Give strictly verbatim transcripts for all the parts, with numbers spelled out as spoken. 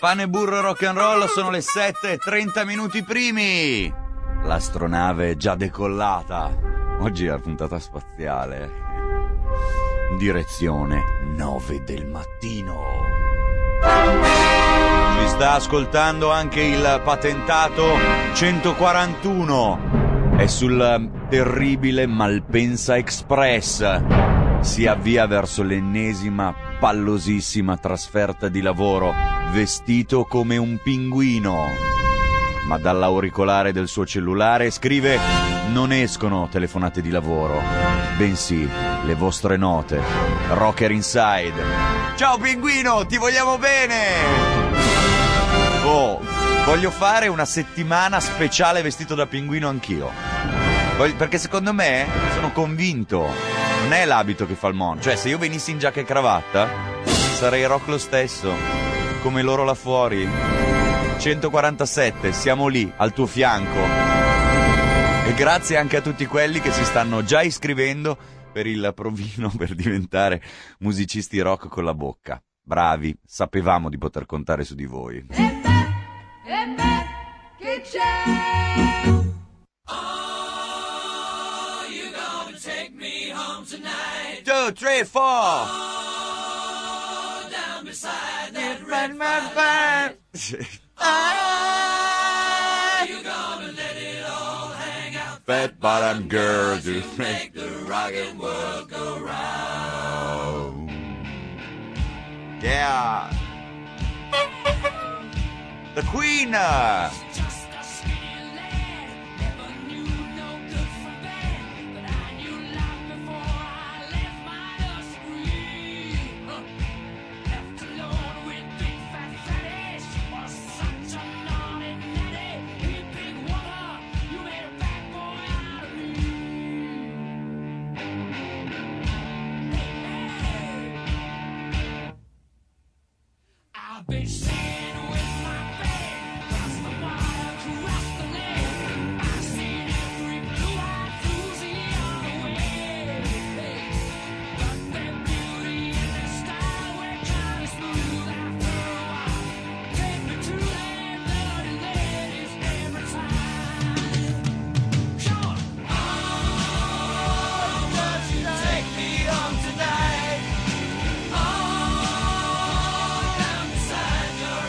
Pane, burro e rock and roll, sono le sette e trenta minuti primi. L'astronave è già decollata. Oggi è la puntata spaziale. Direzione nove del mattino. Ci sta ascoltando anche il patentato centoquarantuno. È sul terribile Malpensa Express. Si avvia verso l'ennesima pallosissima trasferta di lavoro, vestito come un pinguino. Ma dall'auricolare del suo cellulare scrive: non escono telefonate di lavoro, bensì le vostre note. Rocker Inside. Ciao pinguino, ti vogliamo bene! Oh, voglio fare una settimana speciale vestito da pinguino anch'io. Voglio, perché secondo me, sono convinto, non è l'abito che fa il mono. Cioè, se io venissi in giacca e cravatta, sarei rock lo stesso, come loro là fuori. centoquarantasette, siamo lì, al tuo fianco. E grazie anche a tutti quelli che si stanno già iscrivendo per il provino per diventare musicisti rock con la bocca. Bravi, sapevamo di poter contare su di voi. E beh, e beh, che c'è? Oh, you gonna take me home tonight. Two, three, four. Oh, down beside that red fire. Ah, you gonna let it all hang out. Fat bottom girl to make the rockin' world go round. Yeah. The Queen. Just a skinny lad, never knew no good from bad, but I knew life before I left my nursery. Huh. Left alone with big fat fatty, was such a naughty natty. Hey, big wonder, you made a bad boy out of me. Hey, hey. I've been singing with my band, cross the water, cross the lake. I've seen every blue-eyed Susie on the way. But their beauty and their style were kind of smooth after a while. Take me to them dirty ladies every time. Sure. Oh, won't you take me home tonight? Oh, down beside your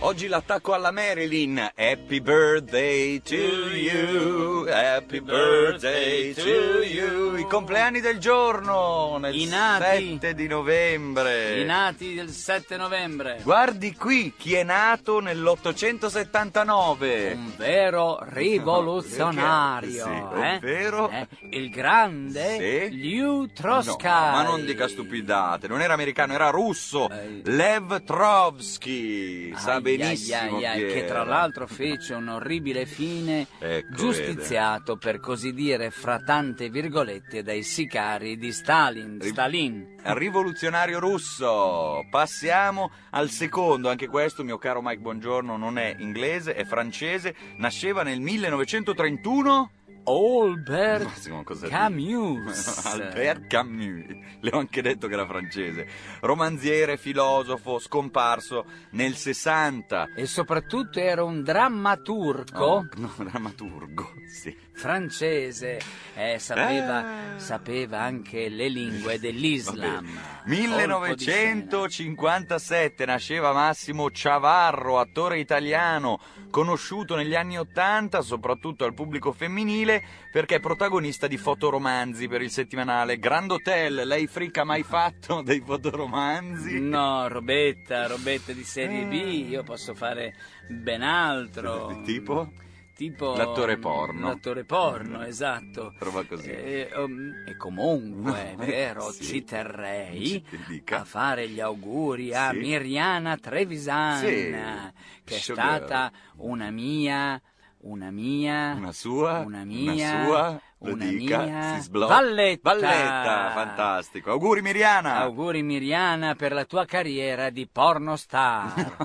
Oggi l'attacco alla Marilyn. Happy birthday to you, happy birthday to you. I compleanni del giorno, nel I nati. sette di novembre. I nati del sette novembre. Guardi qui, chi è nato nell'ottocentosettantanove. Un vero rivoluzionario, Sì, eh? ovvero? Eh, il grande Sì. Lew Trotsky. No, ma non dica stupidate, non era americano, era russo. Eh. Lev Trotsky, sa Ai, benissimo ai, ai, chi ai, che era. tra l'altro fece un orribile fine, Ecco, giustiziato per così dire fra tante virgolette dai sicari di Stalin. Ri- Stalin. Rivoluzionario russo. Passiamo al secondo, anche questo, mio caro Mike Bongiorno, non è inglese, è francese, nasceva nel millenovecentotrentuno. Albert Ma cosa Camus. Albert Camus, le ho anche detto che era francese. Romanziere, filosofo, scomparso nel sessanta. E soprattutto era un drammaturgo Oh, no, drammaturgo, sì. francese, eh, sapeva, Ah. sapeva anche le lingue dell'Islam. millenovecentocinquantasette nasceva Massimo Ciavarro, attore italiano, conosciuto negli anni ottanta soprattutto al pubblico femminile perché è protagonista di fotoromanzi per il settimanale Grand Hotel. Lei frica ha mai fatto dei fotoromanzi? No, robetta, robetta di serie B, io posso fare ben altro. Tipo? Tipo L'attore porno. L'attore porno, esatto. Roba così. E, um, e comunque, No, vero, sì. ci terrei Ci dica. a fare gli auguri a Sì. Miriana Trevisan, Sì. che è Sugar. stata una mia, una mia, Una sua? una mia, Una sua? Lo una dica, mia si sblocca. Valletta. Valletta, fantastico. Auguri Miriana. Auguri Miriana per la tua carriera di pornostar.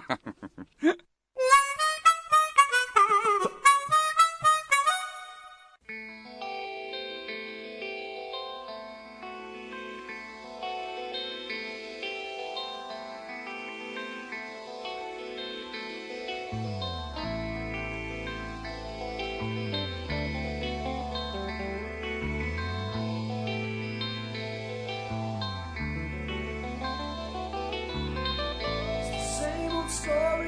Same old story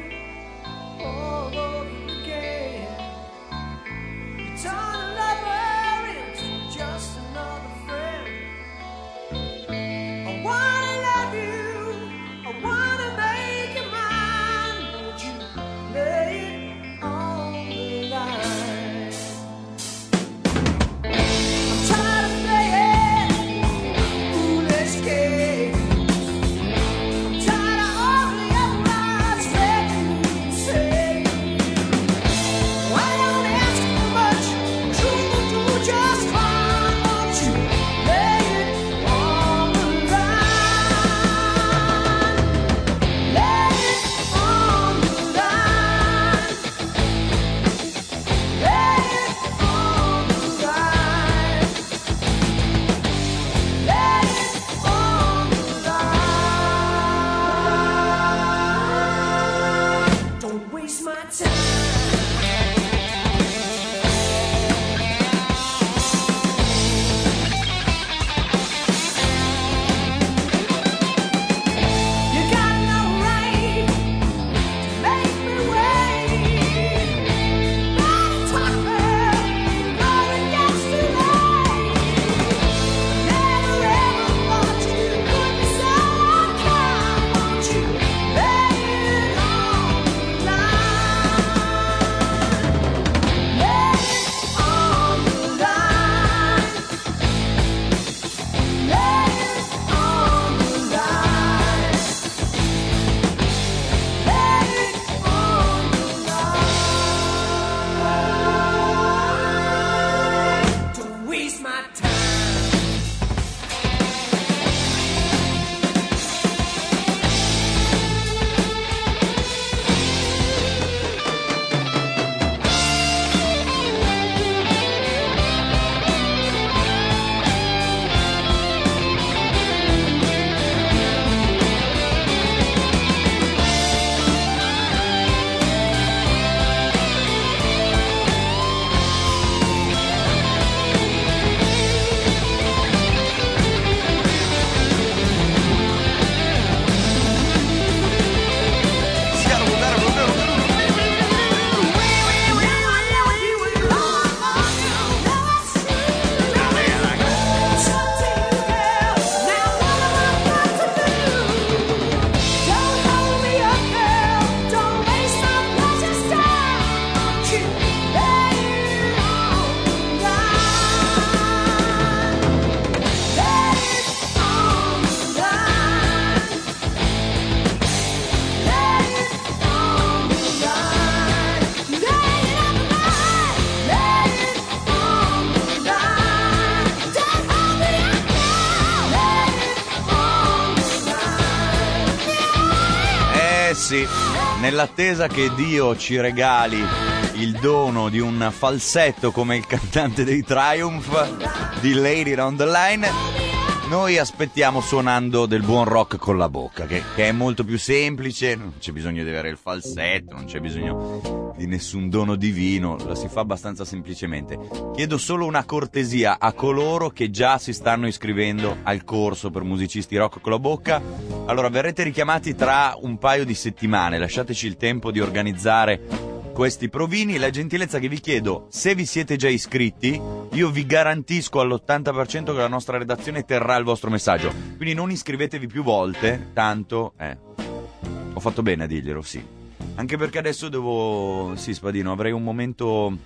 sì, nell'attesa che Dio ci regali il dono di un falsetto come il cantante dei Triumph di Lady on the Line, noi aspettiamo suonando del buon rock con la bocca, che, che è molto più semplice, non c'è bisogno di avere il falsetto, non c'è bisogno di nessun dono divino, la si fa abbastanza semplicemente. Chiedo solo una cortesia a coloro che già si stanno iscrivendo al corso per musicisti rock con la bocca. Allora, verrete richiamati tra un paio di settimane, lasciateci il tempo di organizzare questi provini. La gentilezza che vi chiedo, se vi siete già iscritti, io vi garantisco all'ottanta per cento che la nostra redazione terrà il vostro messaggio, quindi non iscrivetevi più volte, tanto eh ho fatto bene a dirglielo, sì, anche perché adesso devo, sì Spadino, avrei un momento un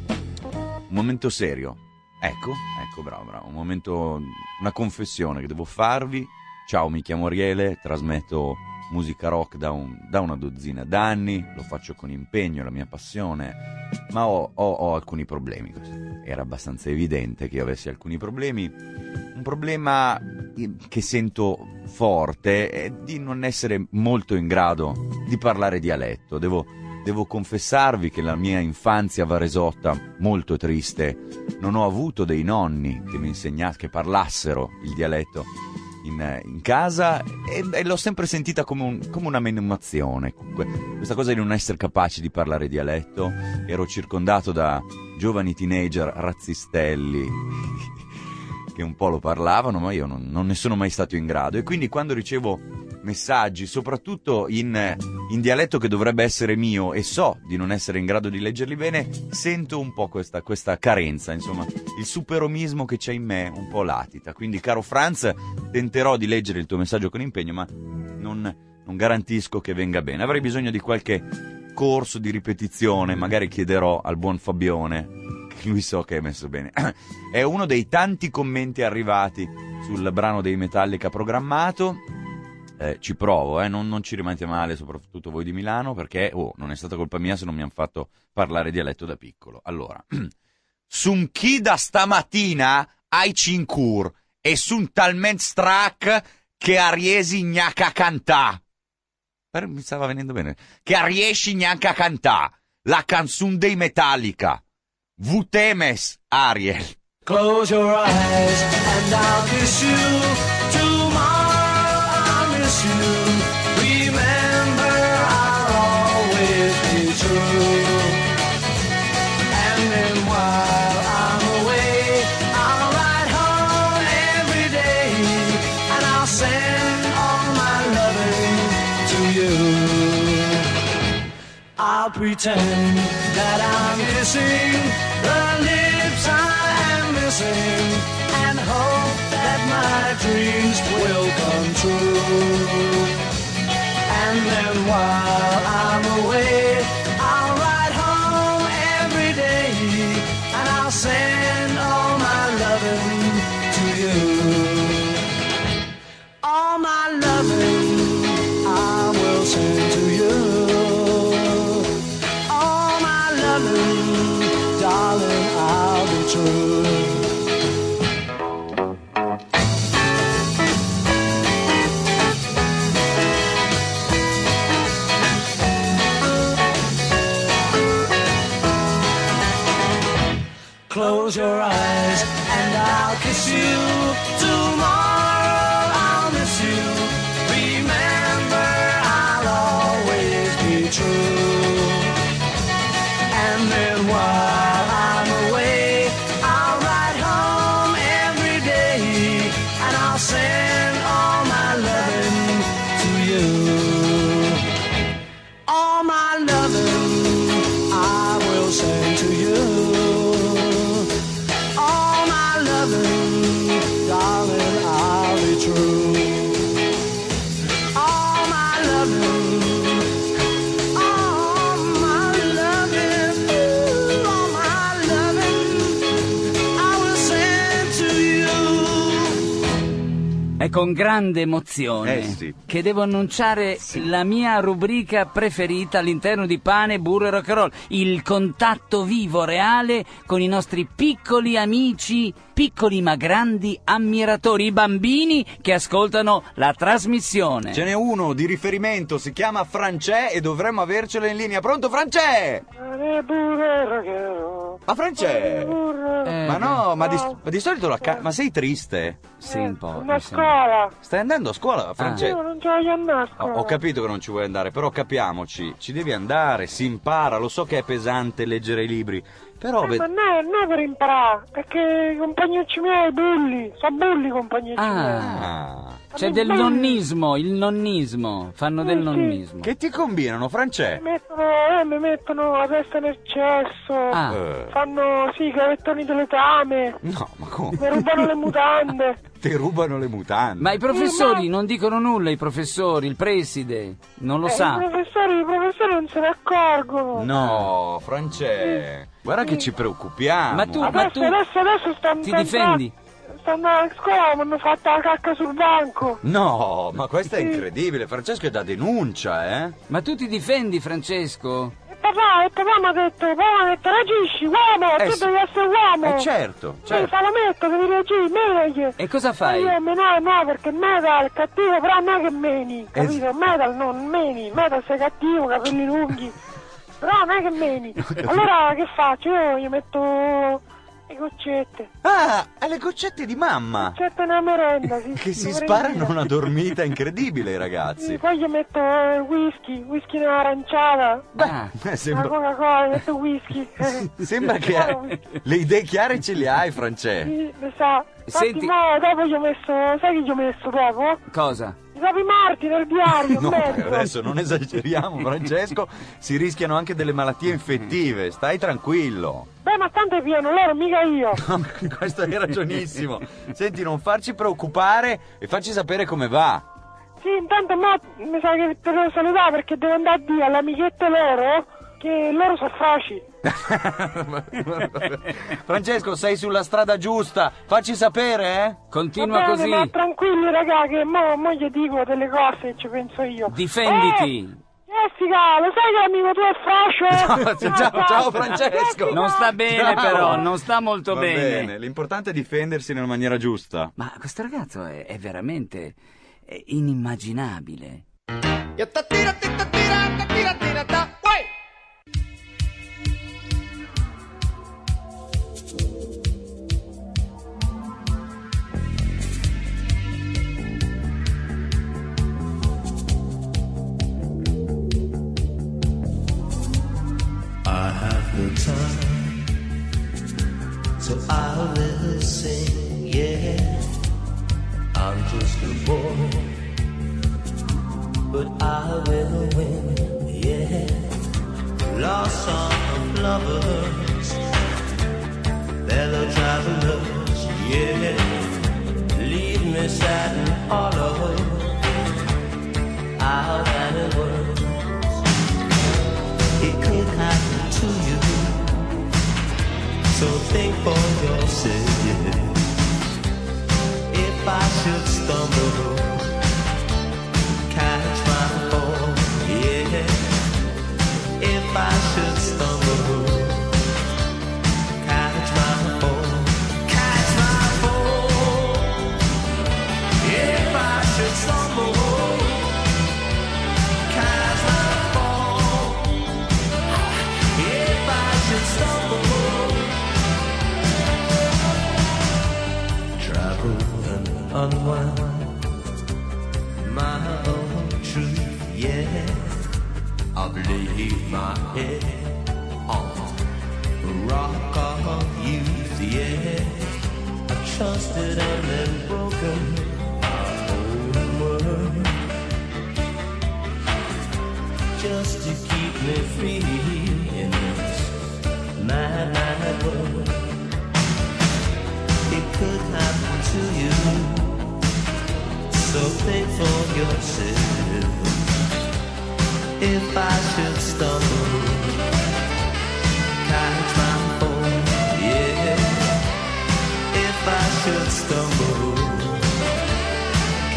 momento serio, ecco, ecco, bravo, bravo, un momento, una confessione che devo farvi. Ciao, mi chiamo Ariele, trasmetto musica rock da, un, da una dozzina d'anni, lo faccio con impegno, è la mia passione, ma ho, ho, ho alcuni problemi. Era abbastanza evidente che io avessi alcuni problemi. Un problema che sento forte è di non essere molto in grado di parlare dialetto. Devo, devo confessarvi che la mia infanzia varesotta, molto triste, non ho avuto dei nonni che mi insegnassero, che parlassero il dialetto In, in casa e, e l'ho sempre sentita come, un, come una menomazione. Questa cosa di non essere capaci di parlare dialetto. Ero circondato da giovani teenager razzistelli che un po' lo parlavano, ma io non, non ne sono mai stato in grado, e quindi quando ricevo messaggi soprattutto in, in dialetto che dovrebbe essere mio e so di non essere in grado di leggerli bene, sento un po' questa, questa carenza, insomma il superomismo che c'è in me un po' latita. Quindi caro Franz, tenterò di leggere il tuo messaggio con impegno, ma non, non garantisco che venga bene. Avrei bisogno di qualche corso di ripetizione, magari chiederò al buon Fabione, che lui so che è messo bene. È uno dei tanti commenti arrivati sul brano dei Metallica programmato. Eh, ci provo, eh, non, non ci rimanete male, soprattutto voi di Milano, perché oh, non è stata colpa mia se non mi hanno fatto parlare dialetto da piccolo. Allora, sun chi da stamattina ai cincur e sun talmente strac che a riesi neanche a cantà. Però mi stava venendo bene. Che a riesci neanche a cantà la canzone dei Metallica. Vu temes, Ariel. Close your eyes and I'll kiss you. Tomorrow I'll miss you. Remember, I'll always be true. And then while I'm away, I'll ride home every day, and I'll send all my loving to you. I'll pretend that I'm kissing the lips I am missing, and hope that my dreams will come true. And then while I'm away, I'll ride home every day, and I'll send all my loving to you. All my loving I will send to you. All my loving, darling, I'll be true. con grande emozione Eh, sì. che devo annunciare la mia rubrica preferita all'interno di Pane, Burro e Rock'n'Roll, il contatto vivo, reale con i nostri piccoli amici, piccoli ma grandi ammiratori, i bambini che ascoltano la trasmissione. Ce n'è uno di riferimento, si chiama Francè e dovremmo avercelo in linea. Pronto Francè? Ma Francè? Eh, Ma no, ma di, ma di solito la ca- ma sei triste? Sì, un po'. Una mi sembra. scuola. Stai andando a scuola, Francè? Io non ci voglio andare a Ho, scuola. ho capito che non ci vuoi andare, però capiamoci, ci devi andare, si impara, lo so che è pesante leggere i libri, però... Eh, ve- ma no, non è per imparare, perché i compagnucci miei bulli, sono bulli i compagnucci miei. Ah, Ah, c'è del nonnismo, il nonnismo, fanno del Sì, sì. nonnismo. che ti combinano, Francè? Mi mettono, eh, mi mettono la testa nel cesso, Ah. Eh, fanno, sì, i gavettoni delle tame, no, ma come? mi rubano le mutande. Ti rubano le mutande. Ma i professori non dicono nulla, i professori, il preside, non lo Eh, I sa. professori, i professori non se ne accorgono. No, Francè, guarda che ci preoccupiamo. Ma tu- Adesso, adesso, adesso stanno... Ti difendi? Stanno a scuola, mi hanno fatto la cacca sul banco. No, ma questa è incredibile, Francesco è da denuncia, eh? Ma tu ti difendi, Francesco? E papà, e papà mi ha detto, papà mi ha detto, reagisci, uomo, Eh tu sì. devi essere uomo. Eh certo, Sì, certo. fa la metto, devi reagire, meglio. E cosa fai? Io, me no, no, perché il metal è cattivo, però non è che meni, Eh, capito? Il metal non meni, il metal sei cattivo, capelli lunghi, però non è che meni. Allora che faccio? Io gli metto le goccette, Ah, è le goccette di mamma! goccette nella merenda, sì. Che si dovrei sparano dire. una dormita incredibile, Sì, ragazzi. poi gli metto il whisky, whisky nell'aranciata, Ah, Eh, la sembra, Coca-Cola, metto whisky. sembra che hai- le idee chiare ce le hai, Francè. Sì, lo sa. Infatti, Senti- mo, dopo gli ho messo, sai che gli ho messo dopo? cosa? I capi morti nel diario, No, in mezzo. adesso non esageriamo, Francesco. Si rischiano anche delle malattie infettive. Stai tranquillo. Beh, ma tanto è pieno, loro, mica io. Questo hai ragionissimo. Senti, non farci preoccupare e facci sapere come va. Sì, intanto mo mi sa che te devo salutare perché devo andare a dire alle amichette loro che loro sono froci. Francesco, sei sulla strada giusta. Facci sapere, eh? Continua Va bene, così. ma tranquilli, raga, che mo, mo gli dico delle cose che ci penso io. Difenditi. Eh, Jessica, lo sai che l'amico tuo è frocio? Ciao, ciao, ciao, Francesco. Non sta bene Ciao. però, non sta molto Va bene. L'importante è difendersi nella maniera giusta. Ma questo ragazzo è, è veramente è inimmaginabile. I have no time, so I'll listen, yeah. I'm just a boy, but I will win, yeah. Lost song of lovers, fellow travelers, yeah. Leave me sad and hollow, out and it works. It could happen to you, so think for yourself. If I should stumble, catch my fall, yeah. If I should stumble, catch my fall, catch my fall. If I should stumble, catch my fall. If I should stumble, travel and unwind my own truth, yeah. I've laid my head on the rock of youth, yeah. I trusted and then broken my own word, just to keep me free in this mad, mad world. It could happen to you, so think for yourself. If I should stumble, catch my fall, yeah. If I should stumble,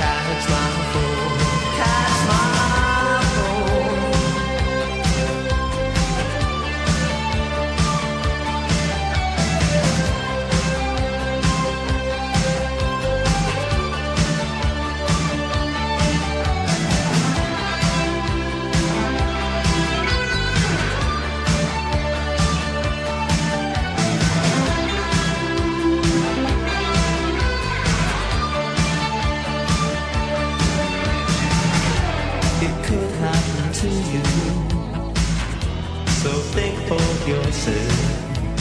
to you. So think for yourself.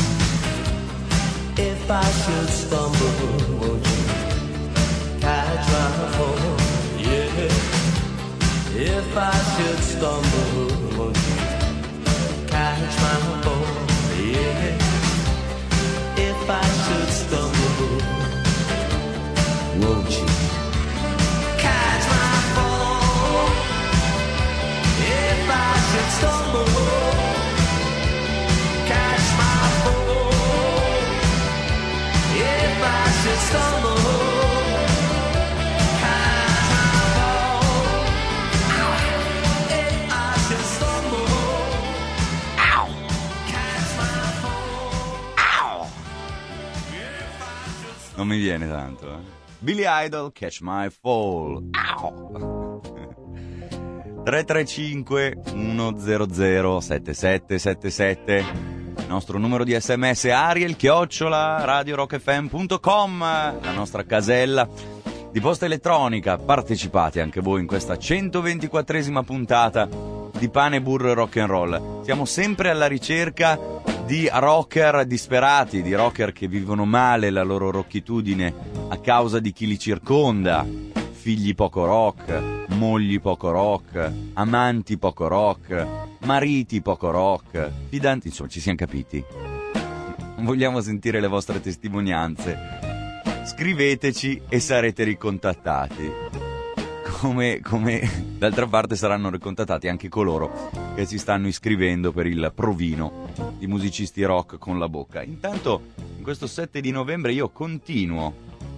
If I should stumble, won't you catch my fall? Yeah. If I should stumble, won't you catch my fall? Yeah. If I should stumble, won't you catch my fall? If I should stumble, catch my fall. If I should stumble, catch my fall. If I should stumble, ow, catch my fall. Ow! Non mi viene tanto, eh. Billy Idol, Catch My Fall. Ow! tre tre cinque uno zero zero sette sette sette sette. Il nostro numero di sms Ariel chiocciola radio rock f m punto com, la nostra casella di posta elettronica. Partecipate anche voi in questa centoventiquattresima puntata di Pane, Burro e Rock and Roll. Siamo sempre alla ricerca di rocker disperati, di rocker che vivono male la loro rocchitudine a causa di chi li circonda, figli poco rock, mogli poco rock, amanti poco rock, mariti poco rock, fidanti, insomma ci siamo capiti. Vogliamo sentire le vostre testimonianze. Scriveteci e sarete ricontattati. Come, come d'altra parte saranno ricontattati anche coloro che si stanno iscrivendo per il provino di musicisti rock con la bocca. Intanto in questo sette di novembre io continuo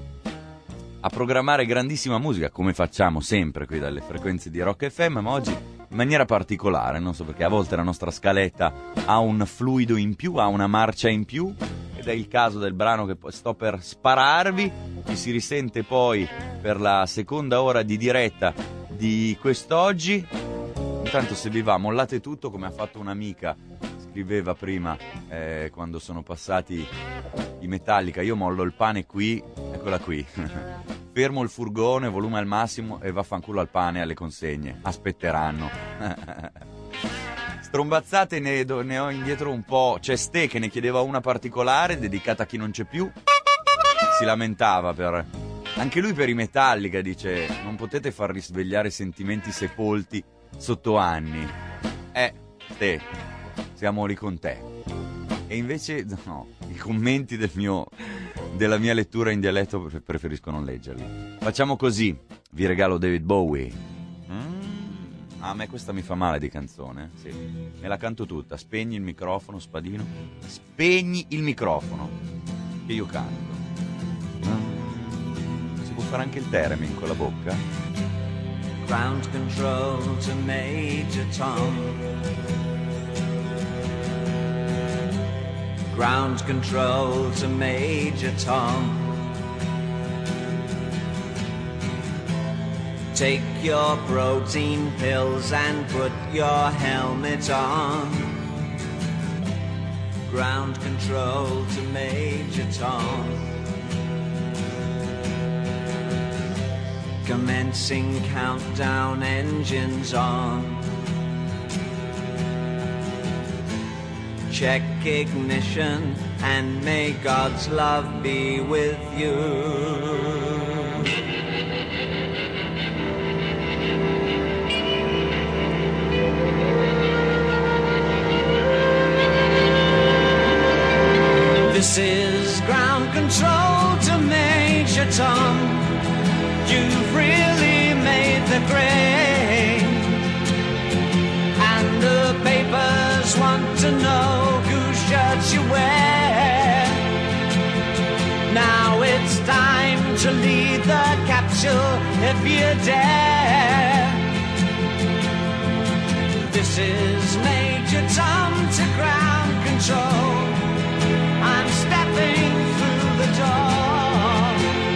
a programmare grandissima musica, come facciamo sempre qui dalle frequenze di Rock F M, ma oggi in maniera particolare, non so perché a volte la nostra scaletta ha un fluido in più, ha una marcia in più, ed è il caso del brano che sto per spararvi. Ci si risente poi per la seconda ora di diretta di quest'oggi. Intanto se vi va mollate tutto, come ha fatto un'amica, scriveva prima eh, quando sono passati i Metallica, io mollo il pane qui, eccola qui. Fermo il furgone, volume al massimo e vaffanculo al pane e alle consegne. Aspetteranno. Strombazzate ne, do, ne ho indietro un po'. C'è Ste che ne chiedeva una particolare dedicata a chi non c'è più. Si lamentava per... Anche lui per i Metallica dice: non potete far risvegliare sentimenti sepolti sotto anni. Eh, Ste, siamo lì con te. E invece no, i commenti del mio... della mia lettura in dialetto preferisco non leggerli. Facciamo così, vi regalo David Bowie. Mm. Ah, a me questa mi fa male di canzone. Sì, me la canto tutta. Spegni il microfono, Spadino. Spegni il microfono, che io canto. Mm. Si può fare anche il theremin con la bocca. Ground control to Major Tom. Ground control to Major Tom. Take your protein pills and put your helmet on. Ground control to Major Tom. Commencing countdown, engines on. Check ignition and may God's love be with you. This is ground control to Major Tom. You've really made the grade, and the papers want to know whose shirts you wear. Now it's time to lead the capsule if you dare. This is Major Tom to ground control. I'm stepping through the door,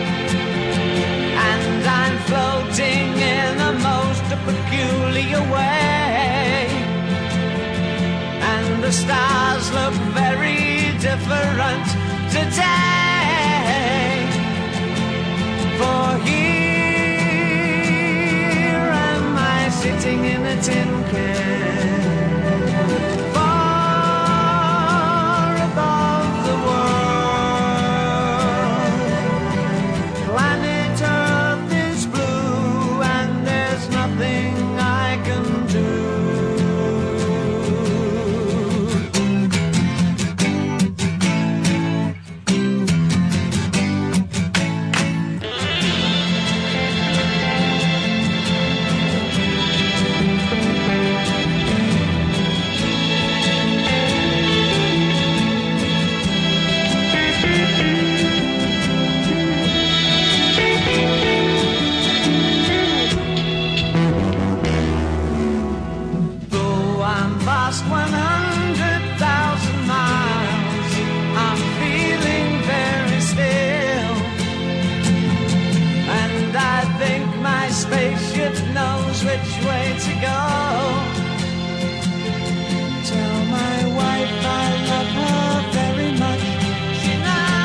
and I'm floating in a most peculiar way. And the stars look very different today. For here am I sitting floating in a tin can. Far above the world, planet Earth is blue, and there's nothing I can do. one hundred thousand miles, I'm feeling very still, and I think my spaceship knows which way to go. Tell my wife I love her very much, she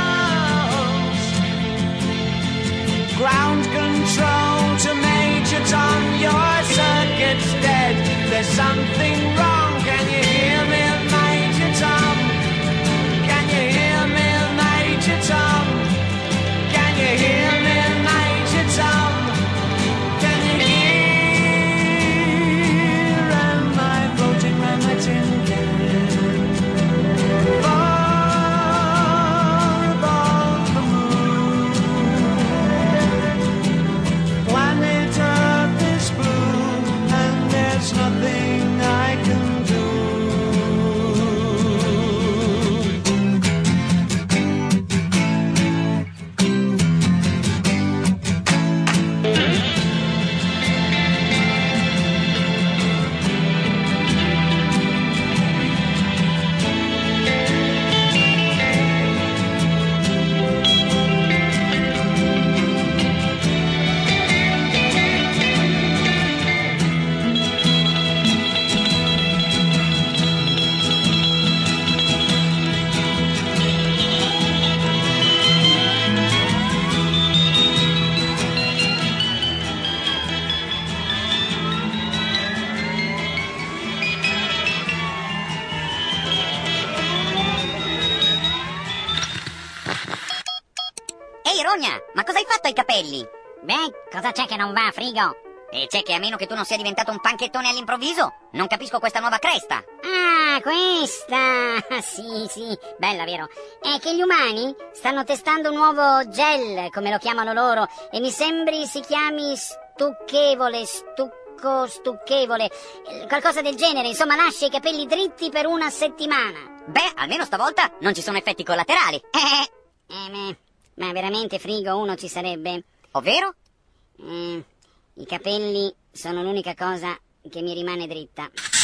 knows. Ground control to Major Tom, your circuit's dead, there's something wrong. Can you hear me, Major Tom? Can you hear me, Major Tom? Can you hear me, Major Tom? Can you hear? Am I floating round my tin can? Far above the moon, planet Earth is blue, and there's nothing I can do. Ehi Rogna, ma cosa hai fatto ai capelli? Beh, cosa c'è che non va, Frigo? E c'è che a meno che tu non sia diventato un panchettone all'improvviso, non capisco questa nuova cresta. Ah, questa! Sì, sì, bella, vero? È che gli umani stanno testando un nuovo gel, come lo chiamano loro, e mi sembri si chiami stucchevole, stucco, stucchevole, eh, qualcosa del genere, insomma lascia i capelli dritti per una settimana. Beh, almeno stavolta non ci sono effetti collaterali. Eh, eh, ma, ma veramente, Frigo, uno ci sarebbe? Ovvero? Eh, i capelli sono l'unica cosa che mi rimane dritta.